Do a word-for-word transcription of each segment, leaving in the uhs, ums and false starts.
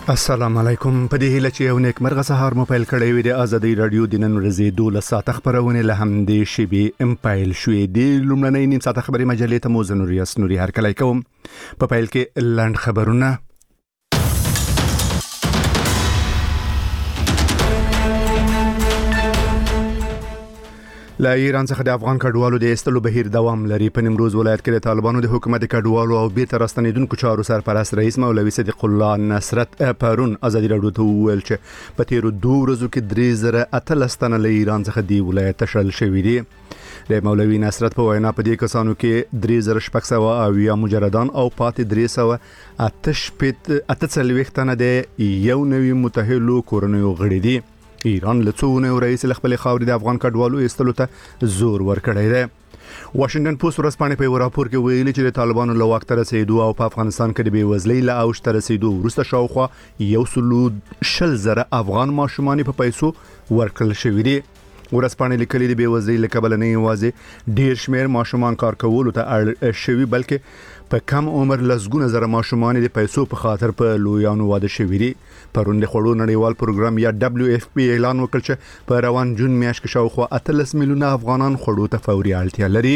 السلام علیکم. په دې هیله چې یو نیک مرغه سهار مو پیل کړی وي د ازادي رادیو د نن ورځې دولس ساعته خبرونه له همدې شیبې امپایل شوې دي. لومړنۍ نیم ساعته خبري مجلې ته مو زنوري اسنوري هرکلی کوم. په پیل کې لاند خبرونه. لا ایران څخه د افغان کډوالو د ایستلو بهیر دوام لري. په نیمروز ولایت کې د طالبانو د حکومت کډوالو او بیرته راستنیدونکو چارو سرپرست رئیس مولوي صدیق الله نصرت پرون ازادي رادیو ته وویل چې په تیرو دوه ورځو کې درې زره اتلس تنه له ایران څخه دی ولایت تشل شوي دي. د مولوي نصرت په وینا په دې کسانو کې درې زره شپږ سوه او یا مجردان او پاتې درې سوه اته شپېته اته څلوېښت تنه د یو نوي متحلو کورنیو غړي دي. ایران له څو نوو رئیس خپل خاورې د افغان کډوالو ایستلو ته زور ورکړی دی. واشنگټن پوسټ ورځپاڼې په یو راپور کې ویلي چې د طالبانو له واک ته رسېدو او په افغانستان کې د بېوزلۍ له اوج ته رسېدو وروسته شاوخوا یو سلو شل زره افغان ماشومان په پیسو ورکړل شوي دي. ورځپاڼې لیکلي د بېوزلۍ له کبله نه یوازې ډېر شمېر ماشومان کار کولو ته اړ شوي بلکې په کم عمر لسګونه زره ماشومان د پیسو په خاطر په لویانو واده شوي دي. پرون د خوړو نړیوال پروګرام یا دبليو اف پی اعلان وکړ چې په روان جون میاشت کې شاوخوا اتلس میلیونه افغانان خوړو ته فوري اړتیا لري.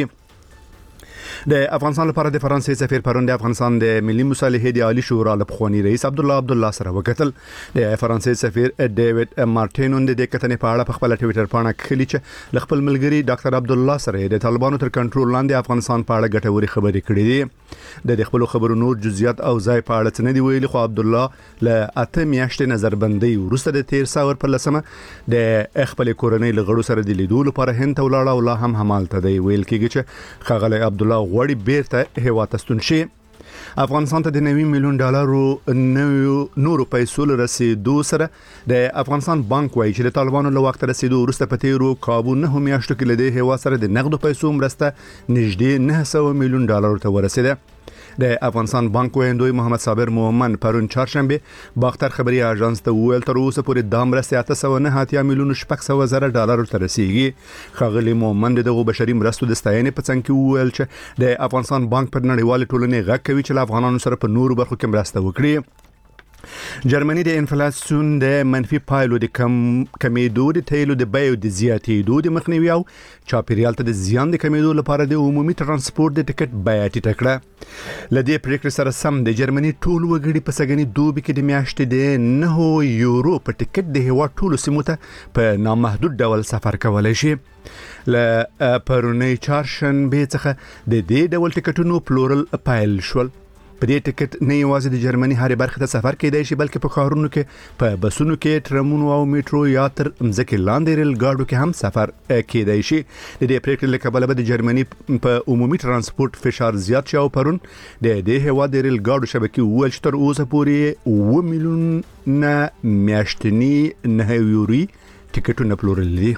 د افغانستان لپاره د فرانسې سفیر پرون د افغانستان د ملي مصالحې د عالی شورا له پخواني رئیس عبدالله عبدالله سره وکتل. د فرانسې سفیر ډیوډ مارټینون د کتنې په اړه په خپل ټوئیټر باندې کلی چې ل خپل ملګری ډاکټر عبدالله سره د طالبانو تر کنټرول لاندې افغانستان په اړه ګټوري خبرې کړې دي. د خپل خبرو نور جزئیات او ځای په اړه څه نه دی ویلي، خو عبدالله له اته میاشتې نظربندۍ وروسته د تیر ساور پر لسمه د خپل کورنۍ لغړو سره د لیدو لپاره هند ته ولاړ او لا هم همالته دی. ویل کېږي چې ښاغلی عبدالله غواړي بیرته هیواد ته ستون شي. افغانستان ته د نوي میلیون ډالرو نوو نورو پیسو رسیدو سره د افغانستان بانک وایي چې د طالبانو له وخت رسیدو وروسته په تیرو کابو نه میاشتو کې له دې هیواد سره د نقدو پیسو مرسته نږدې نه سوه میلیون ډالرو ته ورسیده. د افغانستان بانک ویندوی محمد صابر مومن پرون چهارشنبه باختر خبري اژانس ته ویل تر اوسه پورې د مرستې اته سوه نه اتیا میلیون شپږ سوه زره ډالرو ته رسیږي. ښاغلي مومن دغه بشري مرستو د ستاینې په څنګ کې وویل چې د افغانستان بانک پر نړیوال ټولنې غږ کوي چې له افغانانو سره په نورو برخو کې مرسته وکړي. جرمني د انفلاسیون د منفي پایلو د کم کمیدو د تیلو د بیو د زیاتېدو د مخنیوي او چاپیریال ته د زیان د کمیدو لپاره د عمومي ترانسپورت د ټکټ بیه ټیټه کړه. له دې پریکړې سره سم د جرمني ټول وګړي په سږني دوبي کې د میاشتې د نهو یورو په ټکټ د هیواد ټولو سیمو ته په نامحدود ډول سفر کولی شي. له پرونۍ چهارشنبې څخه د دې ډول ټکټونو پلورل پیل شول. په دې ټکټ نه یوازې د جرمني هرې برخې ته سفر کېدای شي بلکې په ښارونو کې په بسونو کې، ټرمونو او میټرو یا تر مځکې لاندې ریل ګاډو کې هم سفر کېدای شي. د دې پریکړې له کبله به د جرمني په عمومي ترانسپورت فشار زیات شي او پرون د دې هیواد د ریل ګاډو شبکې وویل چې تر اوسه پورې اوه میلیونه میاشتني نه یوري ټکټونه پلورل دي.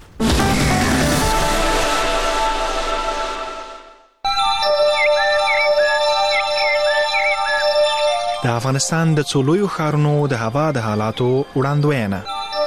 د افغانستان د څو لویو ښارونو د هوا د حالاتو وړاندوینه.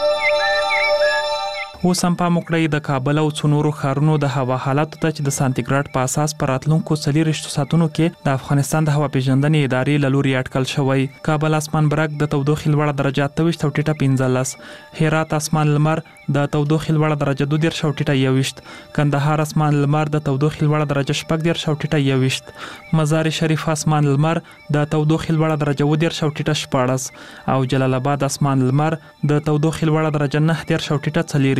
اوس هم پام وکړئ د کابل او څو نورو ښارونو د هوا حالاتو ته چې د سانتیګراډ په اساس په راتلونکو څلېرویشتو ساعتونو کې د افغانستان د هوا پیژندنې ادارې له لوري اټکل شوی. کابل اسمان برګ د تودوخې لوړه درجه اته ویشت او ټیټه پنځلس، هرات اسمان لمر د تودوخې لوړه درجه دوه دېرش او ټیټه یوویشت، کندهار اسمان لمر د تودوخې لوړه درجه شپږ دېرش او ټیټه یوویشت، مزار شریف اسمان لمر د تودوخې لوړه درجه اووه دېرش او ټیټه شپاړس او جلال آباد اسمان لمر د تودوخې لوړه درجه نهه دېرش او ټیټه څلېرویشت.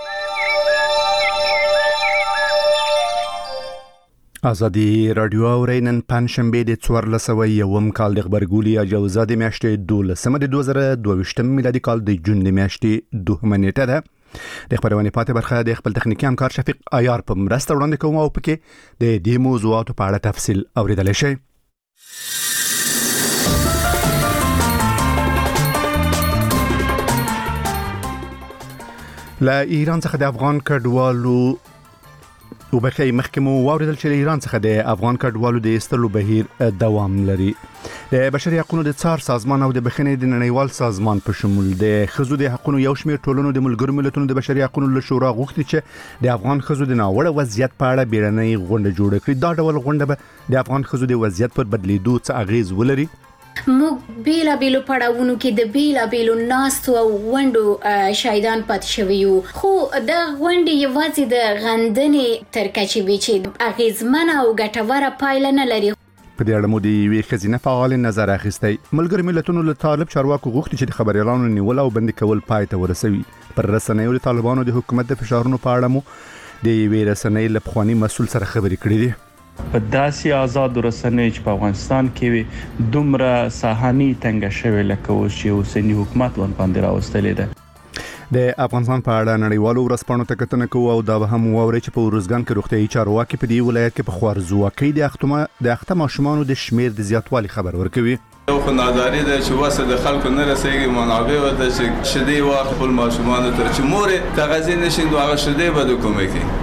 ازادي رادیو اورئ نن پنجشنبه د څوارلس سوه یوم کال د غبرګولي اجازه د میاشتې دولسمه د دوه زره دوه ویشتم میلادي کال د جون د میاشتې دوهمه نیټه ده. د خبرونې پاتې برخه د خپل تخنیکي همکار شفیق عیار په مرسته وړاندې کوم او پکې د دې موضوعاتو په اړه تفصیل اوریدلی شئ. له ایران څخه د افغان کډوالو وبخې مخکمو واوریدل چې ایران څخه د افغان کډوالو د ایستلو بهیر دوام لري. د بشري حقوقو د څار سازمان او د بخښنې د نړیوال سازمان په شمول د ښځو د حقوقو یو شمېر ټولنو د ملګرو ملتونو د بشري حقوقو له شورا غوښتي چې د افغان ښځو د ناوړه وضعیت په اړه بیړنۍ غونډه جوړه کړي. دا ډول غونډه به د افغان ښځو د وضعیت پر بدلیدو څه اغیز ولري موږ بیلا بیلو پړاوونو کې د بیلا بیلو ناستو او غونډو شاهدان پاتې شوي یو، خو د غونډې یوازې د غندنې تر کچې وي چې اغیزمنه او ګټوره پایله نه لري. په دې اړه مو د یوې ښځینه فعال نظر اخیستی. ملګرو ملتونو له طالب چارواکو غوښتي چې د خبريالانو نیول او بندي کول پای ته ورسوي. پر رسنیو د طالبانو د حکومت د فشارونو په اړه مو د یوې رسنۍ له پخواني مسؤل سره خبرې کړې دي. په داسې آزاد رسنۍ چې په افغانستان کې دومره ساحاني تنګ شوی لکه اوس چې اوسنی حکومت باندې راوستلې ده. د افغانستان په اړه نړیوالو ورځپاڼو ته کتنه کوو او دا به هم واوري چې په ورزګان کې روغتيایي چارواکي په دې ولایت کې په خوارزواکۍ د اختما د اخته ماشومانو د شمیر د زیاتوالي خبر ورکوي. یو خنداداري ده چې واسه د خلکو نه رسېږي منابع وته چې شدې واخ خپل ماشومان تر چې مورې تغذیه نشي دوه شدې به د کومه کې.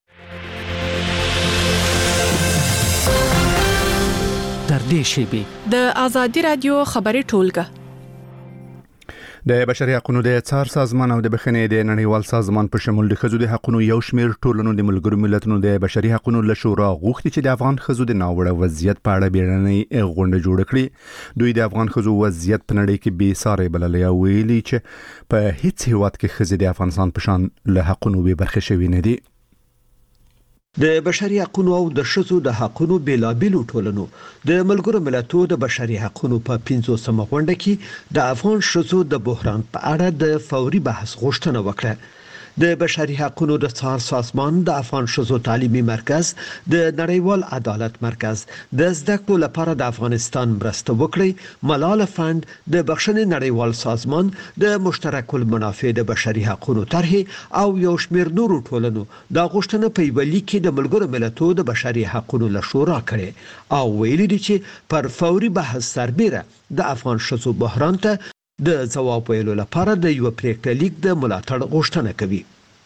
در دې شیبه د ازادي رادیو خبري ټولګه د بشري حقوقو د څار سازمان او د بخښنې د نړیوال سازمان په شمول د ښځو د حقوقو یو شمېر ټولنو د ملګرو ملتونو د بشري حقوقو له شورا غوښتي چې د افغان ښځو د ناوړه وضعیت په اړه بیړنۍ غونډه جوړه کړي. دوی د افغان ښځو وضعیت په نړۍ کې بې ساري بللی او ویلي چې په هیڅ هیواد کې ښځې د افغانستان په شان له حقوقو بې برخې شوي نه دي. د بشري حقوقو او د ښځو د حقوقو بیلابیلو ټولنو د ملګرو ملتونو د بشري حقوقو په پنځوسمه غونډه کې د افغان ښځو د بحران په اړه د فوري بحث غوښتنه وکړه. د بشري حقوقو د څار سازمان د افغان ښځو تعلیمي مرکز د نړیوال عدالت مرکز د زده کړو لپاره د افغانستان مرسته وکړي. ملال فند د بخښنې نړیوال سازمان د مشترک المنافع د بشري حقوقو طرح او یو شمېر نورو ټولنو د غوښتنه په یو لیک کې د ملګرو ملتونو د بشري حقوقو له شورا کړي او ویلي دي چې پر فوري بحث سربېره د افغان ښځو بحران ته د ځواب ویلو لپاره د یو پریکړه لیک د ملاتړ غوښتنه کوي.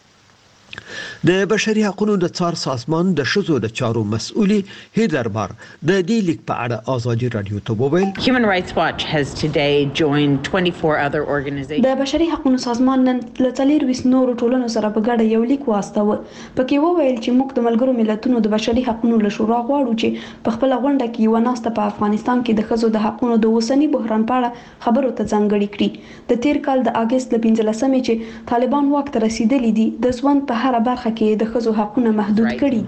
د بشري حقوقو د څار سازمان د ښځو د چارو مسؤلي هیدر بار د دې لیک په اړه ازادي رادیو ته وویل. Human Rights Watch has today joined twenty-four other organizations. د بشري حقوقو سازمان نن له څلور نورو ټولنو سره په ګډه یو لیک واستاوه. پکې وویل چې موږ د ملګرو ملتونو د بشري حقوقو له شورا غواړو چې په خپل غونډه کې یو ناسته په افغانستان کې د ښځو د حقوقو د اوسنی بحران په اړه خبرو ته ځانګړي کړي. د تیر کال د اگست ل پنځلسمې چې طالبان واک ته رسیدلي دي د ژوند په هر برخه کې د ښځو حقوقونه محدود کړي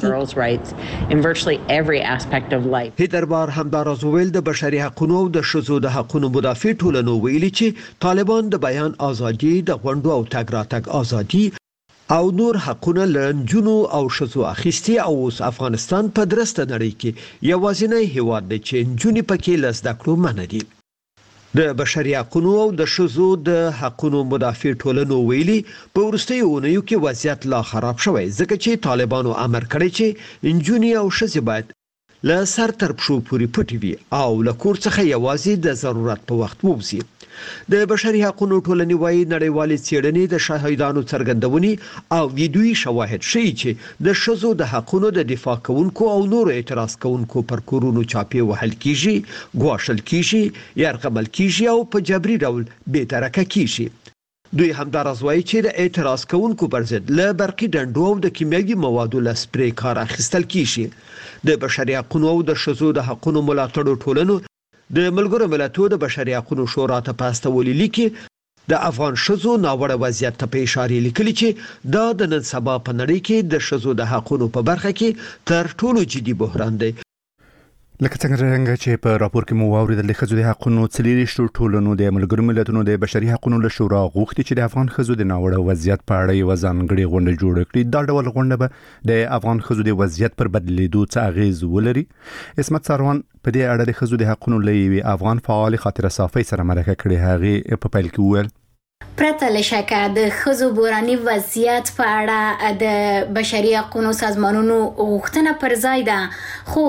دي. هیدر بار همداراز ویل د بشري حقوقو او د ښځو د حقوقو مدافع ټولنو ویلي چې طالبان د بیان ازادي د غونډو او تګ راتګ ازادي او نور حقوقونه لنجونو او ښځو اخیستي او اوس افغانستان په درسته نړۍ کې یوازینی هیواد دی چې نجونې پکې له زده کړو منع دي. د بشري حقوقو او د ښځو د حقوقو مدافع ټولنو ویلي په وروستیو اونیو کې وضعیت لا خراب شوی ځکه چې طالبانو امر کړی چې نجونې او ښځې باید له سر تر پښو پورې پټې وي او له کور څخه یوازې د ضرورت په وخت ووځي. د بشري حقوقو ټولنې وايي نړیوالې څېړنې د شاهدانو څرګندونې او ویډیويي شواهد ښیي چې د ښځو د حقوقو د دفاع کوونکو او نورو اعتراض کوونکو پر کورونو چاپې وهل کیږي، ګواښل کیږي، یرغمل کیږي او په جبري ډول بېترکه کیږي. دوی همداراز وایي چې د اعتراض کوونکو پر ضد له برقي ډنډو او د کیمیاوي موادو له سپری کار اخیستل کیږي. د بشري حقوقو او د ښځو د حقوقو ملاتړو ټولنو د ملګرو ملتونو د بشري حقوقو شورا ته پاستولي لیکي د افغان ښځو ناوړه وضعیت ته په اشاره لیکلي چې دا د نن سبا په نړۍ کې د ښځو د حقوقو په برخه کې تر ټولو جدي بحران دی. لکه څنګه چې په راپور کې مو واوریدل د ښځو د حقوقو څلېرویشتو ټولنو د ملګرو ملتونو د بشري حقوقو له شورا غوښتي چې د افغان ښځو د ناوړه وضعیت په اړه یو ځانګړې غونډه جوړه کړي. دا ډول غونډه به د افغان ښځو د وضعیت پر بدلیدو څه اغیز ولري. اسمت ساروان په دې اړه د ښځو د حقوقو له یوې افغان فعال خاطره صافي سره مرکه کړې. هغه په پیل کې وویل پرته له شکه د ښځو بوراني وضعیت په اړه د بشري حقوقو سازمانونو غوښتنه پر ځای ده، خو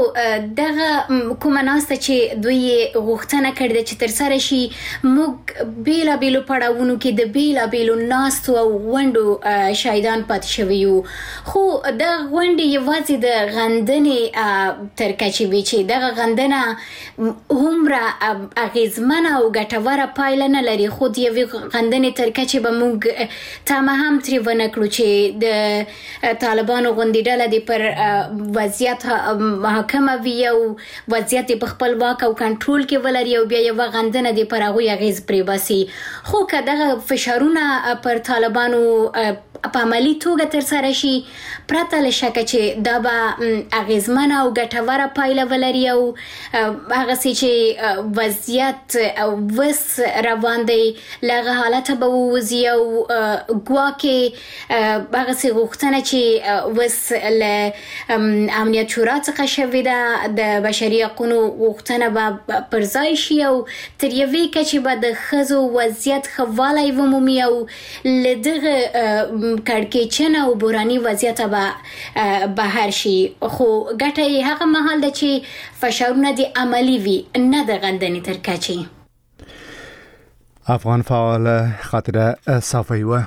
دغه کومه ناسته چې دوی غوښتنه کړې ده چې تر سره شي موږ بیلا بیلو پړاوونو کې د بیلا بیلو ناستو او غونډو شاهدان پاتې شوي یو، خو د غونډې یوازې د غندنې تر کچې وي چې دغه غندنه هومره اغیزمنه او ګټوره پایله نه لري، خو د یوې غندنې غندنې تر کچې به موږ تمه هم ترې ونه کړو چې د طالبانو غوندې ډله دې پر وضعیت حاکمه وي او وضعیت په خپل واک او کنټرول کې ولري او بیا یوه غندنه دې پر هغوی اغېز پرې باسي. خو که دغه فشارونه پر طالبانو په عملي توګه ترسره شي پرته له شکه چې دا به اغېزمنه او ګټوره پایله ولري او هغسې چې وضعیت وس روان دی له هغه حالته به ووځي او ګواکې هغسې غوښتنه چې وس له امنیت شورا څخه شوې ده د بشري حقونو غوښتنه به پر ځای شي او تر یوې کچې به د ښځو وضعیت ښه ومومي او له دغه کړکېچن او بوراني وضعیت به بهر شي. خو ګټه یې هغه مهال ده چې فشارونه دې عملي وي نه د غندنې تر کچې. افغان فعال خاطره صافی و.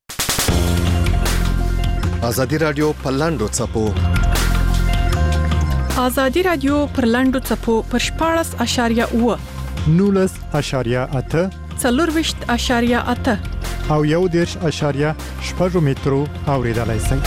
ازادي رادیو په لاندو چپو ازادي رادیو پر لاندو چپو پر شپاړس اشاریه اوه نولس اشاریه اته څلورویشت اشاریه اته او یو دیرش اشاریه شپږ مترو اوریدلای شئ.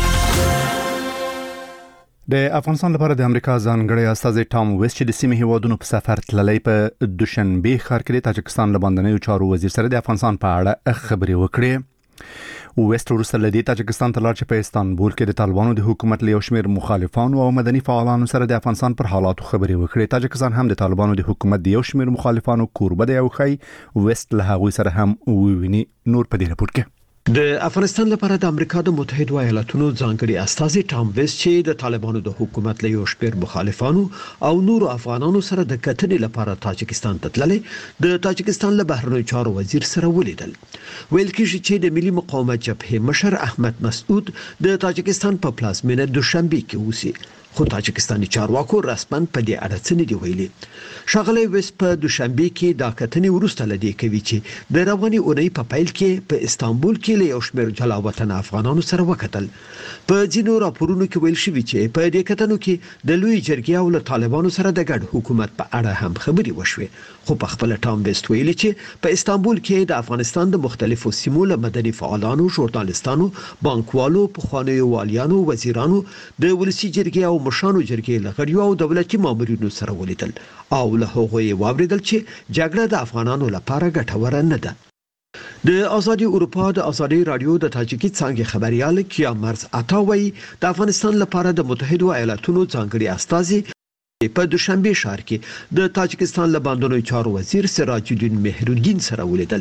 د افغانستان لپاره د امریکا ځانګړی استازی ټام ویست چې د سیمې هیوادونو په سفر تللی په دوشنبه ښار کې د تاجکستان له باندنیو چارو وزیر سره د افغانستان په اړه خبرې وکړې. ویست وروسته له دې تاجکستان ته لاړ چې په استانبول کې د طالبانو د حکومت له یو شمېر مخالفانو او مدني فعالانو سره د افغانستان پر حالاتو خبرې وکړې. تاجکستان هم د طالبانو د حکومت د یو شمېر مخالفانو کوربه دی او ښایي ویست له هغوی سره هم وویني. نور په دې راپور کې د افغانستان لپاره د امریکا د متحده ایالاتونو ځانګړي استازي ټام ویست چې د طالبانو د حکومت له یو شمېر مخالفانو او نورو افغانانو سره د کتنې لپاره تاجکستان ته تللی د تاجکستان له بهرنیو چارو وزیر سره ولیدل. ویل کېږي چې د ملي مقاومت جبهې مشر احمد مسعود د تاجکستان په پلازمینه دوشنبه کې اوسي. خو تاجکستاني چارواکو رسماً په دې اړه څه نه دي ویلي. ښاغلی ویست په دوشنبه کې دا کتنې وروسته لدې کوي چې د رواني اونۍ په پیل کې په استانبول کې له یو شمېر جلا وطن افغانانو سره وکتل. په ځینو راپورونو کې ویل شوي چې په دې کتنو کې د لوی جرګې او له طالبانو سره د ګډ حکومت په اړه هم خبرې وشوې. خو په خپل ټام ویست ویلي چې په استانبول کې د افغانستان د مختلفو سیمو له مدني فعالانو، ژورنالستانو، بانکوالو، پخوانیو والیانو، وزیرانو، د ولسي جرګې او مشرانو جرګې له غړیو او دولتي مامورینو سره ولیدل او له هغوی واوریدل چې جګړه د افغانانو لپاره ګټوره نه ده. د ازادي اروپا د ازادي رادیو د تاجیکي څانګې خبريال کیامرز عطاوي د افغانستان لپاره د متحده ایالاتونو ځانګړي استازي په دوشنبه ښار کې د تاجکستان له باندنیو چارو وزیر سراج الدین مهرالدین سره ولیدل.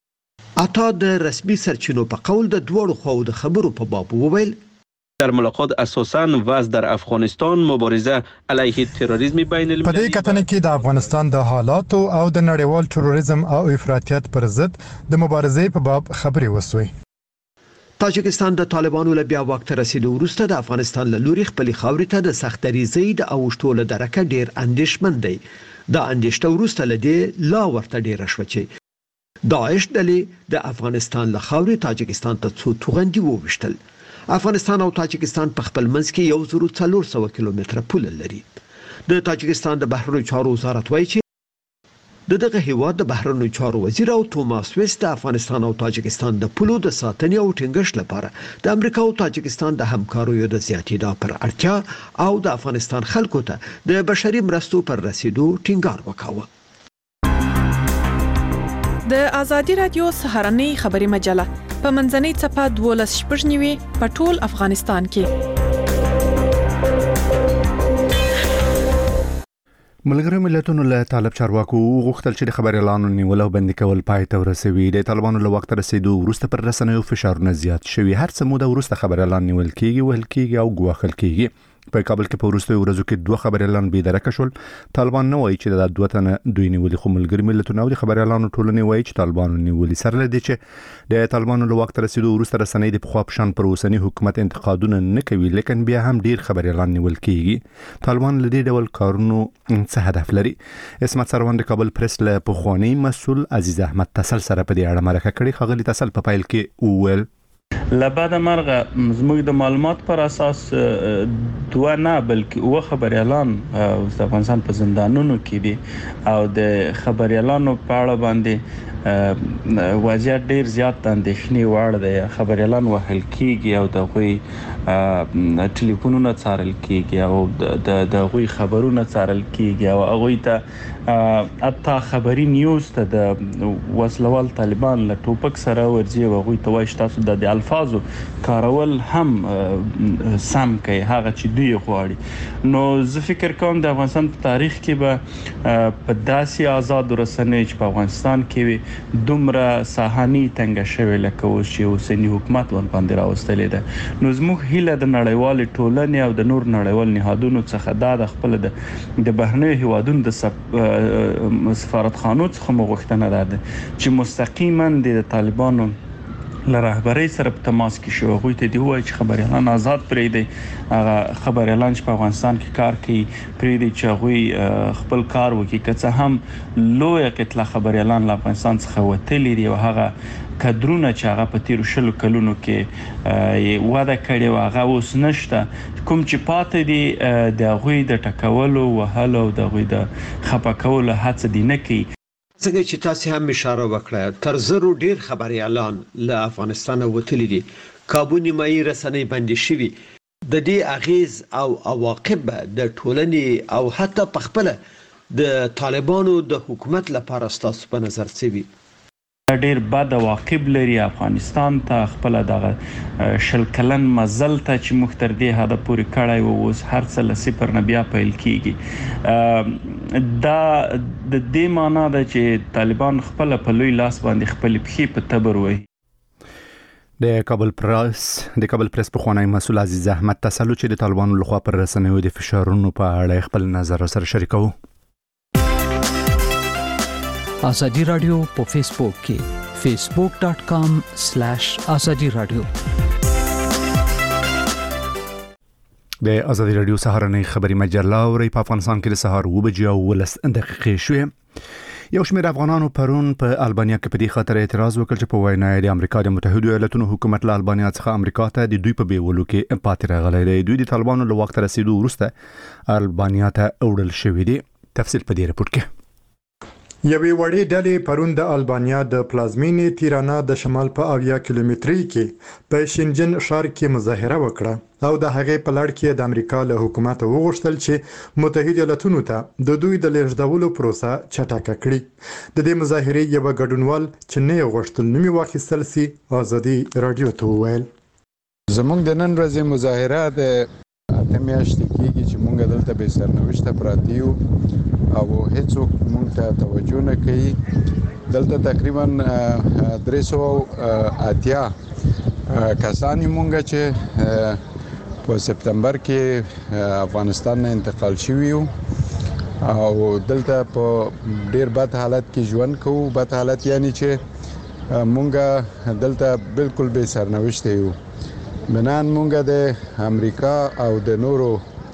عطا د رسمي سرچینو په قول د دوړو خو د خبرو په باب وویل در ملاقات اساساً وضع در افغانستان مبارزه علیه تروریسم بین المللی په دې کتنه کې د افغانستان د حالاتو او د نړیوال تروریسم او افراطیت پر ضد د مبارزې په باب خبرې وسوي. تاجکستان د طالبانو له بیا واک ته رسیدو وروسته د افغانستان له لوري خپل خاورې ته د سختریزۍ د اوښتو له درکه ډیر اندېښمن دی. د اندېښته وروسته له دې لا ورته ډیره شوه چې داعش ډلې د افغانستان له خاورې تاجکستان ته څو توغندي وویشتل. افغانستان او تاجکستان په خپل منځ کې یو زرو څلور سوه کیلومتره پوله لري. د تاجکستان د بهرنیو چارو وزارت وایي چې د دغه هیواد د بهرنیو چارو وزیر او توماس ویست د افغانستان او تاجکستان د پولو د ساتنې او ټینګښت لپاره د امریکا او تاجکستان د همکاریو د زیاتېدا پر اړتیا او د افغانستان خلکو ته د بشري مرستو پر رسیدو ټینګار وکاوه. د ازادي رادیو سهارنۍ خبري مجله په منځنۍ صفه دولس شپږ نیوي په ټول افغانستان کې. ملګرو ملتونو له طالب چارواکو غوښتل چې د خبريالانو نیول او بندي کول پای ته ورسوي. د طالبانو له وخت رسیدو وروسته پر رسنیو فشارونه زیات شوي. هر څه موده وروسته خبريالان نیول کیږي، وهل کیږي او ګواښل کیږي. په کابل کې په وروستیو ورځو کې دوه خبريالان بېدرکه شول. طالبان نه وایي چې د دوه تنه دوی نیولي، خو ملګري ملتونه او د خبريالانو ټولنې وایي چې طالبانو نیولي. سره له دې چې د طالبانو له وخت رسیدو وروسته رسنۍ د پخوا په شان پر اوسني حکومت انتقادونه نه کوي، لیکن بیا هم ډیر خبريالان نیول کیږي. طالبان له دې ډول کارونو څه هدف لري؟ اسمت سروان د کابل پریس له پخوانی مسؤل عزیز احمد تسل سره په دې اړه مرکه کړې. خغلی تسل په پایل کې وویل لبعد مرغه زموږ د معلومات پر اساس دوه نه بلکې اوه خبريالان د افغانستان په زندانونو کې دي او د خبريالانو په اړه باندې وضعیت ډیر زیات اندېښنې وړ دی. خبريالان وهل کیږي او د غوي ټلیفونونه څارل کیږي او د د غوي خبرونه څارل کیږي او هغه ته اته خبري نیوز ته د وسلوال طالبان له ټوپک سره ورځي او هغه ته وایي تاسو د الفاظو کارول هم سم کوي هغه چې دوی غواړي. نو زه فکر کوم د افغانستان په تاریخ کې به په داسې آزاد رسنۍ چې په افغانستان کې دومره ساحاني تنګ شوی لکه اوس چې اوسنی حکومت باندې راوستلې ده. نو زموږ هیله د نړیوال ټولنې او د نور نړیوال نهادونو څخه دا د خپل د بهرنیو هیوادونو د سفارتخانو څخه مغوښتنه ده چې مستقیما د طالبانو له رهبرۍ سره په تماس کې شو. هغوی ته دی وایي چې خبريالان آزاد پرېږدي. هغه خبريالان چې په افغانستان کې کار کوي پرېږدي چې هغوی خپل کار وکړي. که څه هم لویه کتله خبريالان له افغانستان څخه وتلي دي او هغه کدرونه چې هغه په تیرو شلو کلونو کې وده کړې و هغه اوس نشته. کوم چې پاتې دي د هغوی د ټکولو وهلو او د هغوی د خفه کولو هڅه دي نه کوي. څنګه چې تاسو هم اشاره وکړه تر زرو ډیر خبريالان له افغانستان وتلي دي. کابو نیمایي رسنۍ باندې شوي د دې اغیز او عواقب د ټولنې او حتی په خپل د طالبانو د حکومت لپاره ستاسو په نظر څه وي؟ ډیر بد عواقب لري. افغانستان ته خپل دغه شل کلن مزل ته چې موږ تر دې حده پورې کړی و اوس هر څه له صفر نه بیا پیل کیږي. دا د دې معنا ده چې طالبان خپل په لوی لاس باندې خپل پښې په تبر وهي. د کابل پریس د کابل پریس په خوانی مسؤل عزیز احمد تسلو چې د طالبانو لخوا پر رسنیو د فشارونو په اړه خپل نظر سره شریکو. آزادی رادیو په فیسبوک کې فیسبوک ډاٹ کام سلیش آزادی رادیو. د آزادی رادیو سهارنۍ خبری مجله اوري په افغانستان کې د سهار و بجې او ولس دقیقې شوې. یو شمېر افغانانو پرون په البانیا کې په دې خاطر اعتراض وکړ چې په وینا د امریکا د متحده ایالاتونو حکومت له البانیا څخه امریکا ته د دوی په بیولو کې پاتې راغلی دی. دوی د طالبانو له وخت رسیدو وروسته البانیا ته وړل شوي دي. تفصیل په دې رپورت کې. یوې وړې ډلې پرون د البانیا د پلازمینې تیرانا د شمال په اویا کیلومتري کې په شینجن ښار کې مظاهره وکړه او د هغې په لړ کې د امریکا له حکومت وغوښتل چې متحده ایالاتونو ته د دوی د لیږدولو پروسه چټکه کړي. د دې مظاهرې یو ګډونوال چې نه غوښتل نومي واخیستل سي آزادي رادیو ته وویل زمونږ د نن ورځې مظاهره د اته میاشتې کېږي چې مونږ دلته بې سرنوشته پراته یو او هیڅوک مونږ ته توجه نه کوي. دلته تقریبا درې سوه اتیا کسان یو مونږ چې په سپتمبر کې افغانستان نه انتقال شوي یو او دلته په ډیر بد حالت کې ژوند کوو. بد حالت یعنی چې مونږ دلته بالکل بې سرنوشته یو. بنان مونږ د امریکا او د نورو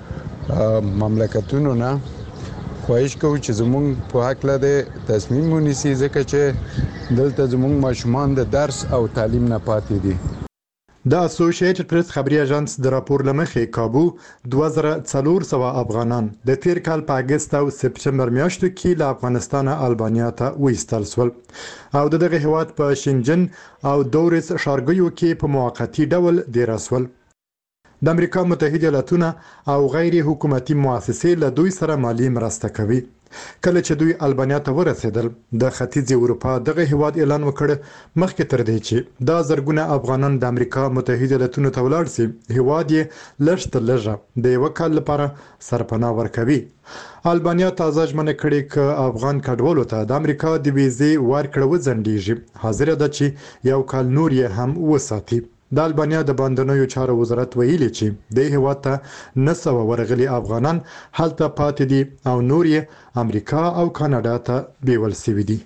مملکتونو نه خواهش کوو چې زمونږ په حق له تصمیم ونیسي ځکه چې دلته زمونږ ماشومان د درس او تعلیم نه پاتې دي. د اسوسییټډ پریس خبري اژانس د راپور لمخې کابو دوه زره څلور سوه افغانان د تیر کال په اگست او سپتمبر میاشتو کې له افغانستان البانیا ته وایستل شول او د دغه هیواد په شینجن او دورس ښارګیو کې په موقتی ډول دېره شول. د امریکا متحده ایالاتونه او غیر حکومتي مؤسسې له دوی سره مالی مرسته کوي. کله چې دوی البانیا ته ورسېدل د ختیځ اروپا دغه هیواد اعلان وکړ مخکې تر دې چې دا زرګونه افغانان د امریکا متحده ایالاتونو ته ولاړ سي هیواد یې لږ تر لږه د یو کال لپاره سرپناه ورکوي. البانیا تازه ژمنه کړې چې افغان کډوالو ته د امریکا د ویزې ورکړه وځنډیږي. حاضر ده چې یو کال نور یې هم وساتي. د البانیا د باندنیو چارو وزارت ویلي چې د هیواد ته نه سوه ورغلي افغانان هلته پاتې دي او نور یې امریکا او کاناډا ته بیول سوي دي.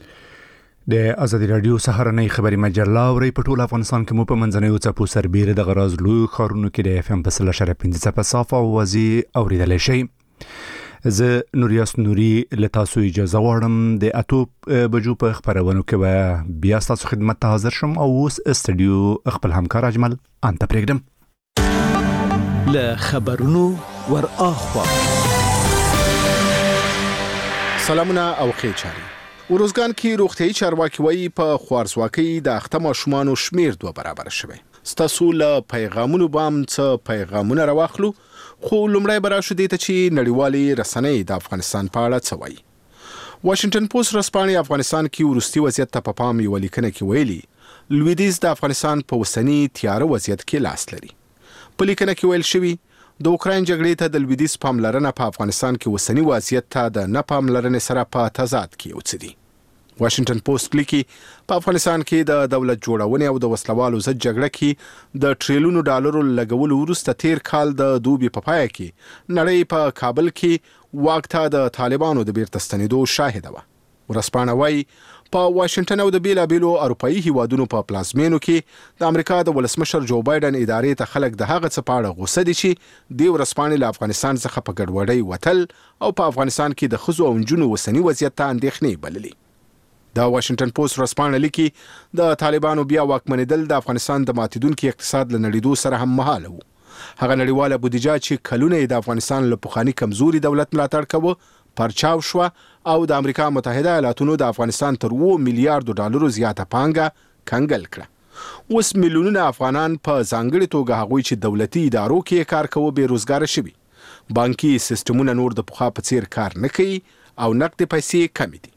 د آزادی رادیو سهارنۍ خبری مجله اوري په ټول افغانستان کې مو په منځنیو څپو سربېره د غراز لوی ښارونو کې د اف ام په سل اشاریه پنځه څپه صاف او وازي اوریدلی شي. زه نوریاس نوري لتاسو اجازه غواړم د اتو بجو په خبرونو کې به بیا تاسو خدمت ته حاضر شم او اوس استودیو خپل همکار اجمل انت پرېږدم له خبرونو ور اخوا سلامونه او خیر چاري ورزګان کې روغتيایي چارواکي وایي په خوارزواکۍ د اخته ماشومانو شمیر دوه برابر شوی. ستاسو له پیغامونو بام څه پیغامونه راوخلو خو لومړی برا شو دي ته چې نړیوالي رسنۍ د افغانستان په اړه څه وایي. واشنگټن پوسټ رسپانې افغانستان کې ورستي وضعیت ته په پام یو لیکنه کې ویلي لویدیز د افغانستان په وسنی تیار وضعیت کې لاس لري. په لیکنه کې ویل شوی د اوکراین جګړې ته د لویدیز پاملرنه په افغانستان کې وسنی وضعیت ته د نه پاملرنې سره په تضاد کې اوسېدي. واشنگټن پوسټ لیکي په افغانستان کې د دولت جوړونې او د وسلوالو ضد جګړه کې د ټریلیونو ډالرو لګولو وروسته تیر کال د دوبي په پای کې نړۍ په کابل کې واک ته د طالبانو د بیرته ستنېدو شاهده وه. ورسپانه وايي په واشنگټن او د بیلابیلو اروپایي هیوادونو په پلازمینو کې د امریکا د ولسمشر جو بایدن ادارې ته خلک د هغه څه په اړه غوسه دي چې د ورسپانې له افغانستان څخه په ګډوډۍ وتل او په افغانستان کې د ښځو او نجونو وسنی وضعیت ته اندېښنې بللي. د واشنگټن پوسټ ورسپانه لیکي د طالبانو بیا واکمنېدل د افغانستان د ماتیدونکو اقتصاد له نړیدو سره هم مهاله وو. هغه نړیواله بودیجه چې کلونه د افغانستان له پخواني کمزوري دولت ملاتړ کوي پرچاو شو او د امریکا متحده ایالاتونو د افغانستان تر اوه میلیارډ ډالرو زیاته پانګه کنګل کړه. اوس میلیونونه افغانان په ځانګړي توګه هغوی چې دولتي ادارو کې کار کوي بیروزګار شوي. بانکي سیستمونه نور د پخوا په څیر کار نه کوي او نقد پیسې کم دي.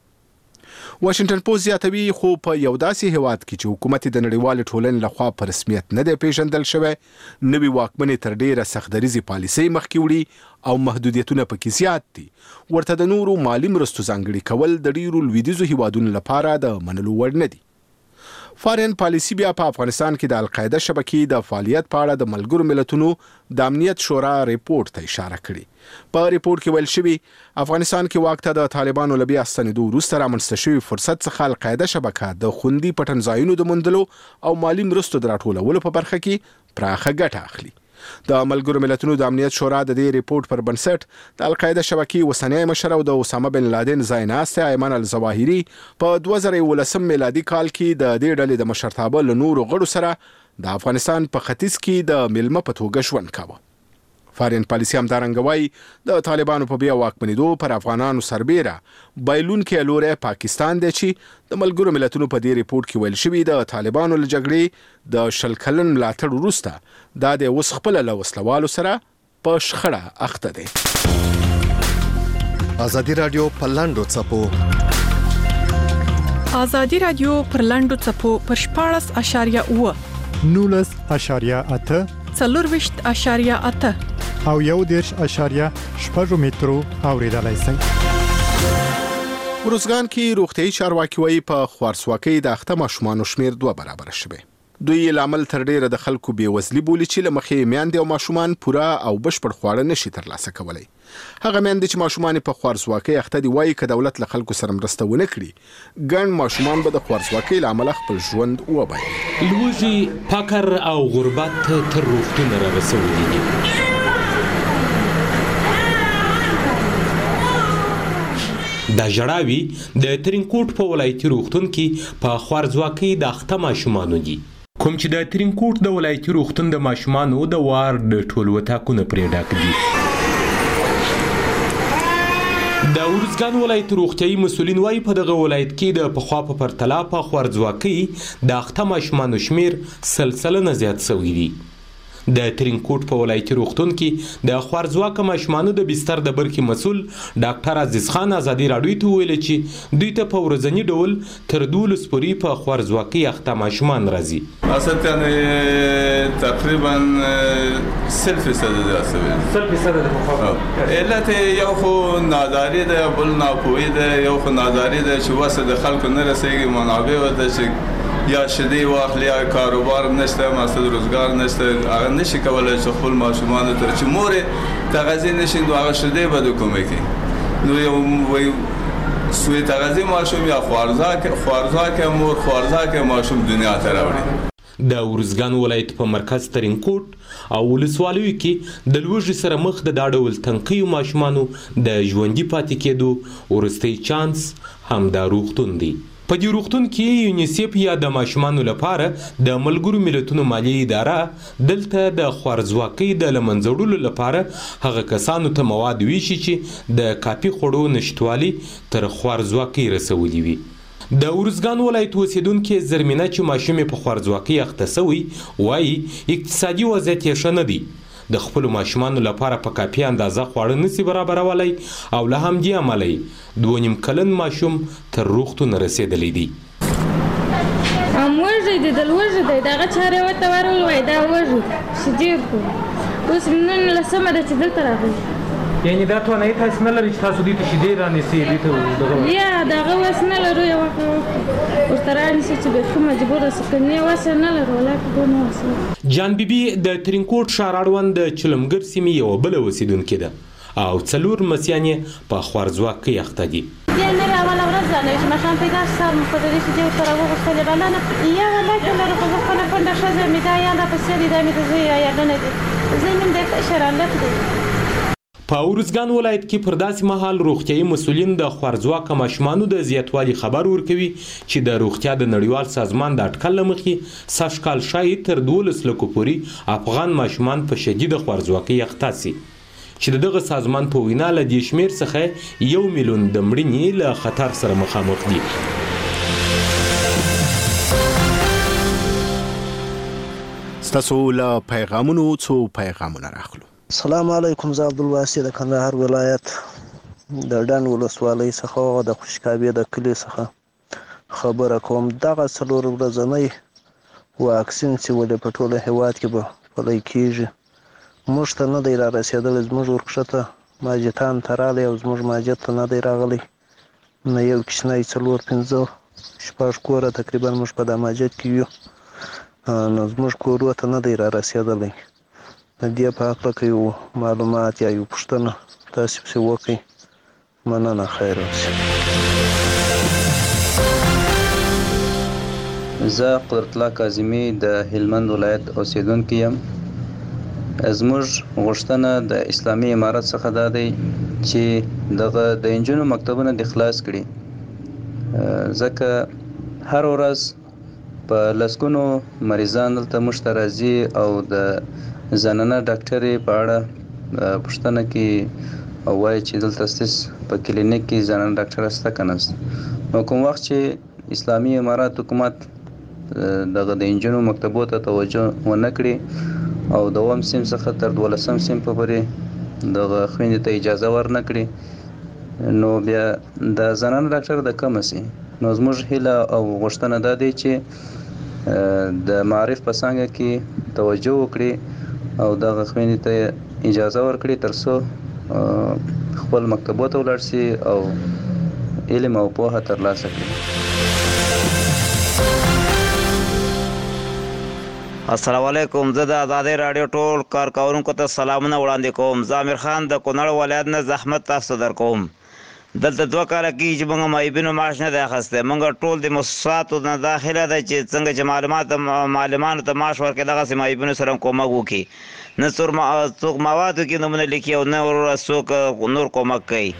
واشنگټن پوسټ زیاتوي خو په یو داسې هیواد کې چې حکومت د نړیوال ټولنې لخوا په رسمیت نه دی پیژندل شوی نوی واکمنې تر ډیره سختدریزي پالیسۍ مخکې وړي او محدودیتونه پکې زیات دي. ورته د نورو مالی مرستو ځانګړي کول د ډیرو لویدیځو هیوادونو لپاره د منلو وړ نه دي. فارین پالیسی بیا په افغانستان کې د القاعده شبکې د فعالیت په اړه د ملګرو ملتونو د امنیت شورا ریپورت ته اشاره کړې. په ریپورت کې ویل شوی افغانستان کې واک ته د طالبانو له بیا ستنېدو وروسته رامنځته شوی فرصت څخه القاعده شبکه د خوندي پټنځایونو د موندلو او مالی مرستو د راټولولو په برخه کې پراخه ګټه اخلي. د ملګرو ملتونو د امنیت شورا د دې ریپورت پر بنسټ د القاعده شبکې وسنی مشر او د اسامه بن لادن ځایناسته ایمن الظواهری په دوه زره ولسم میلادي کال کې د دې ډلې د مشرتابه له نورو غړو سره د افغانستان په ختیځ کې د ملمه په توګه ژوند کاوه. فارین پالیسی هم دارنګ وایي د طالبانو په بیا واکمنېدو پر افغانانو سربیره بایلونکی لوري پاکستان دی چې د ملګرو ملتونو په دې ریپورت کې ویل شوی د طالبانو له جګړې د شل کلن ملاتړ وروسته دا د اوس خپل له وسلوالو سره په شخړه اخته دی. ازادي رادیو په لاندو چپو ازادي رادیو پر لاندو چپو پر شپاړس اشاریه اوه نولس اشاریه اته څلورویشت اشاریه اته او یو دیرش اشاریه شپږ مترو اوریدلای شئ. ورزګان کې روغتيایي چارواکي وایي په خوارزواکۍ د اخته ماشومانو شمیر دوه برابر شوی. دوی لامل تر ډیره د خلکو بیوزلي بولی چې لمخې میاندې او ماشومان پوره او بشپړ خواړه نشي ترلاسه کولای. هغه میاندې چې ماشومان په خوارزواکۍ اخته دي وایي ک دولت له خلکو سره مرسته ونه کړي ګڼ ماشومان به د خوارزواکۍ لامل خپل ژوند وبایي. لوږي فقر او غربت تر روغتون را رسولي دي. د جړاوي د ترینکوټ په ولایتي روغتون کې په خوارزواکۍ د اخته ماشومانو دي کوم چې د ترینکوټ د ولایتي روغتون د ماشومانو د وارډ ټول وټاکونه پرې ډک دي. د ورزګان ولایت روغتيایي مسولین وايي په دغه ولایت کې د پخوا په پرتله په خوارزواکۍ د اخته ماشومانو شمیر سلسله نه زیات شوی دی. د ترینکوټ په ولایتي روغتون کې د خوارزواکه ماشومانو د بستر د برخې مسول ډاکټر عزیز خان ازادي راډیو ته ویل چې دوی ته په ورځنی ډول تر دولس پورې په خوارزواکۍ اخته ماشومان راځي. اصلا تقریبا صفر فیصد درسوي صفر فیصد د پخوا علت یو خو ناداری ده بل ناپوهی ده یو خو ناداری ده چې واسه د خلکو نه رسېږي منابع وته چې یا شدی واخلي یا کاروبار نشته مقصد روزګار نشته هغه نشي کولای چې خپل ماشومان تر چې مور تغذیه نشي نو هغه شدی به کومه کوي نو یو وای سوی تغذیه ماشوم یا خوارزاک خوارزاک مور خوارزاک ماشوم دنیا ته راوړي. د ورزګان ولایت په مرکز ترینکوټ او ولسوالیو کې د لوږې سره مخ د دا ډول تنکیو ماشومانو د ژوندي پاتې کېدو وروستی چانس همدا روغتون دی. په دې روغتون کې یونیسیف یا د ماشومانو لپاره د ملګرو ملتونو مالی اداره دلته د خوارځواکۍ د له منځه وړلو لپاره هغه کسانو ته مواد ویشي چې د کافي خوړو نشتوالي تر خوارځواکۍ رسولي وي. د ورزګان ولایت اوسیدونکي زرمینه چې ماشومې په خوارځواکۍ اخته سوی وایي اقتصادي وضعیت یې ښه نه دی. د خپلو ماشومانو لپاره په کافي اندازه خواړه نشي برابرولی او له همدې امله دوه نیم کلن ماشوم تر روغتونه رسېدلی دی. وږی دی د لوږې دی دغه چارې ورته ورول وایي دا وږی شیدې خوري اوس نن لسمه ده چې دلته راغلي. یعنې دا توانایي تاسې نه لرئ چې تاسو دوی ته شیدې رانیسئ دوی ته دغه یا دغه وس نه لرو یو وخت ورته رانیسئ چې بیخي مجبوره سو که نه وس یې نه لرو ولاکې به نه وس. جان بیبي د ترینکوټ ښار اړوند د چلمګر سیمې یوه بله اوسیدونکې ده او څلور مسیان یې په خوارځواکۍ اخته دي. بیا نوې اوله ورځ ده نوې چې ماشوم پیدا شي سهار موږ په دې شیدې ورسره وغوښتلې بلنه یا ولاکې لرو خو زه خپله کونډه ښځه مې دا یاده په څېر دي دا مې د زوی یادونه دي زوی مې د شرالت دی. په ورزګان ولایت کې پر داسې مهال روغتیايي مسؤلین د خوارځواکه ماشومانو د زیاتوالي خبر ورکوي چې د روغتیا د نړیوال سازمان د اټکل له مخې سږ کال ښایي تر دولس لکو پورې افغان ماشومان په شدیده خوارځواکۍ اخته سي چې د دغه سازمان په وینا له دې شمېر څخه یو میلیون د مړینې له خطر سره مخامخ دي. ستاسو له پیغامونو څو پیغامونه راخلو. السلام علیکم، زه عبدالواسي د کندهار ولایت د ډنډ ولسوالۍ څخه د خوشکابې د کلي څخه خبره کوم. دغه څلور ورځنی واکسین چې ولې په ټوله هیواد کې به پلی کیږي موږ ته نه دی را رسېدلی. زموږ ورکښته ماجتان ته راغلی او زموږ ماجت ته نه دی راغلی. نه یو کوچنی څلور پنځه شپږ کوره تقریبا موږ په دا ماجت کې یو نو زموږ کورو ته نه دی را رسېدلی. د دې په هکله که یو معلومات یا یو پوښتنه تاسې پسې وکړئ مننه. خیر اوسې. زه قدرت الله کاظمي د هلمند ولایت اوسیدونکی یم. زموږ غوښتنه د اسلامي امارت څخه دا دی چې دغه د انجونو مکتبونه د خلاص کړي ځکه هر ورځ په لسګونو مریضان دلته موږ ته راځي او د زنانه ډاکټرې په اړه پوښتنه کوي او وایي چې دلته ستاسو په کلینیک کې زنانه ډاکټره شته که نشته. نو کوم وخت چې اسلامي امارات حکومت دغه د انجونو مکتبو ته توجه ونه کړي او د اووم صنف څخه تر دولسم صنف پورې دغه خویندې ته اجازه ورنه کړي نو بیا د زنانه ډاکټر د کمه سي. نو زموږ هیله او غوښتنه دا دی چې د معارف په څانګه کې توجه وکړي او دغه خویندې ته اجازه ورکړي تر څو خپل مکتبو ته ولاړ شي او علم او پوهه ترلاسه کړي. السلام علیکم، زه د آزادۍ راډیو ټول کارکوونکو ته سلامونه وړاندې کوم. زه امیر خان د کونړ ولایت نه زحمت تاسو در کوم. دلته دوه کاله کېږي چې موږ معیبینو معاش نه دی اخیستی. موږ ټول د مؤسساتو نه داخله ده چې څنګه چې معلومات معلمانو ته معاش ورکړي دغسې معیبینو سره هم کومک وکړي. نه څوک موادو کې نومونه لیکي او نه څوک نور کومک کوي.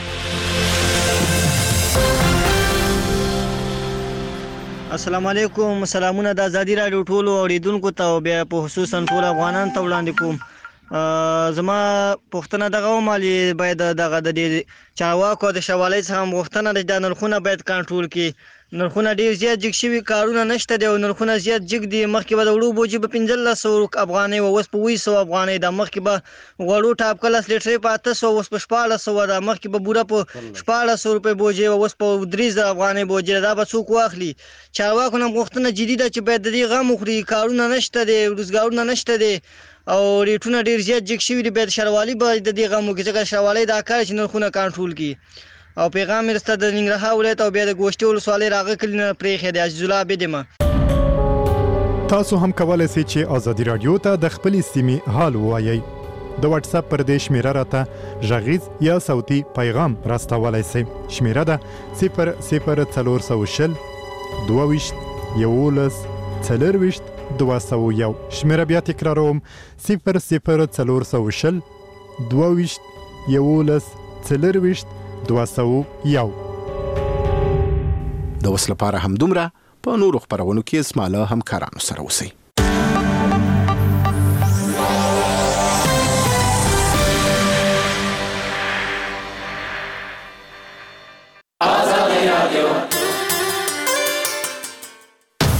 السلام علیکم، سلامونه د آزادي راډیو ټولو اورېدونکو ته او بیا په خصوصا ټول افغانانو ته وړاندې کوم. زما پوښتنه دغه ومالي باید دغه د دې چارواکو د شوالۍ څخه هم غوښتنه ده چې دا نرخونه باید کنټرول کړي. نرخونه ډېر زیات جګ شوي، کارونه نشته دی او نرخونه زیات جګ دي. مخکې به د وړو بوجي به پنځلس سوه افغانۍ وه، اوس په اووه سوه افغانۍ ده. مخکې به غوړو ټاپکه لس لیټرۍ په اته سوه، اوس په شپاړس سوه ده. مخکې به بوره په شپاړس سوه روپۍ بوجي وه، اوس په درې زره افغانۍ بوجي ده. دا به څوک واخلي؟ چارواکو نه هم غوښتنه جدي ده چې باید د دې غم وخوري. کارونه نشته دی، روزګارونه نشته دی او ریټونه ډېر زیات جګ شوي دي. باید شروالي باید د دې غم وکړي ځکه شروالۍ دا کار چې نرخونه کنټرول کړي. او پیغام مې درته د ننګرهار ولایت او بیا د ګوشتې ولسوالۍ راغه کلي نه پرېښی دی. عزیز الله عابد یم. تاسو هم کولی شئ چې ازادي راډیو ته د خپلې سیمې حال ووایئ. د واتس اپ پر دې شمېره راته غږیز یا صوتي پیغام راستولی شئ. شمېره ده صفر صفر څلور سوه شل دوه ویشت یولس څلور ویشت دوه سوه یو. شمیره بیا تکراروم صفر صفر څلور سوه شل دوه ویشت یولس څلرویشت دوه سوه یو. د اوس لپاره همدومره. په نورو خپرونو کې اسماله همکارانو سره اوسئ.